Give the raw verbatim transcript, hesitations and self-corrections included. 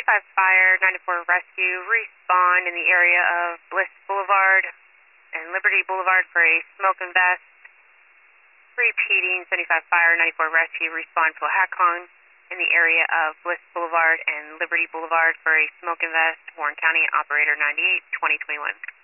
seventy-five Fire, ninety-four Rescue, respond in the area of Bliss Boulevard and Liberty Boulevard for a smoke and vest. Repeating, seventy-five Fire, ninety-four Rescue, respond Cohacon in the area of Bliss Boulevard and Liberty Boulevard for a smoke and vest. Warren County, operator ninety-eight, twenty twenty-one.